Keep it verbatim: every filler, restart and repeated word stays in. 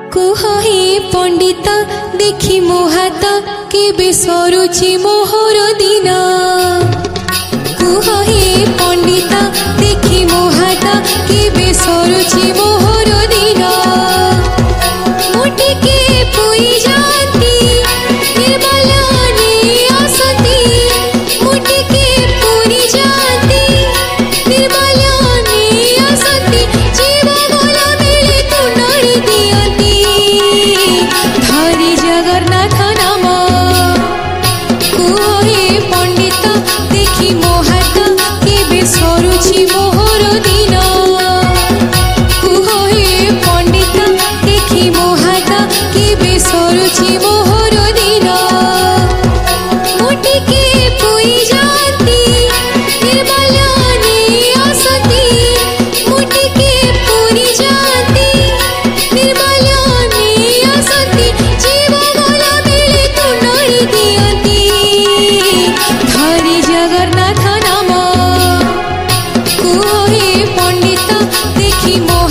कुह हे पंडित देखी मो हाथ केबे सरुची मोहर दिन। कुह हे पंडित देखी मो हाथ केबे सरुची मोहर दिन। मुटिके पुई जाती निर्बलाने असती। मुटिके पुई जाती निर्बलाने असती। जीव गला बेले तुंडरी दियती धरी जगन्नाथ नाम। कुह हे पंडित देखी मो हाथ केबे सरुची मोहर दिन। कुह हे पंडित देखी मो हाथ केबे सरुची मोहर दिन। मुटिके पुई जाती निर्बलाने असती। मुटिके पुई जाती निर्बलाने असती। जीव गला बेले तुंडरी दियती धरी जगन्नाथ नाम। कुह हे पंडित देखी मो